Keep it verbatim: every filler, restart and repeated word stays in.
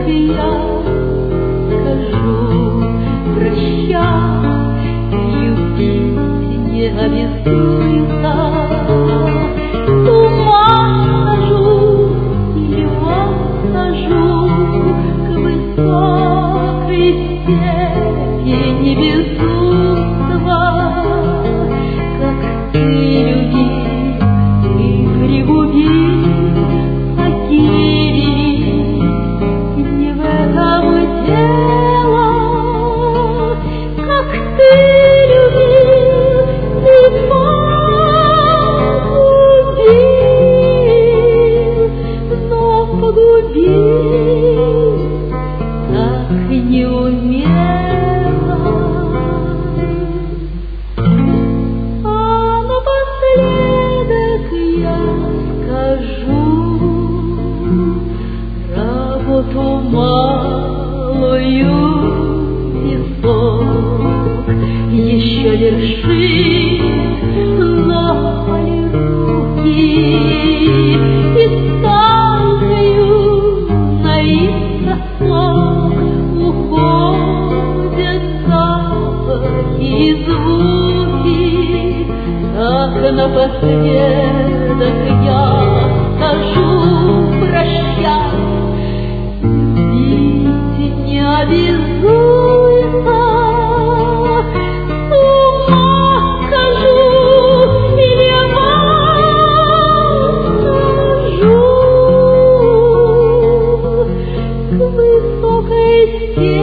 я скажу прощай, любить не обязуется. Туман сажу или восхожу к высокой степени безумства, как ты любил и пригубил потеряли. Не в этом дело, как ты любил, ты погубил, но погубил так неумело. А напоследок я скажу работу малую песок еще вершит, но мои руки и станцию на их сосок уходят запахи и звуки. Так напоследок я скажу прощай, любить не обязуется. С ума схожу или восхожу к высокой стене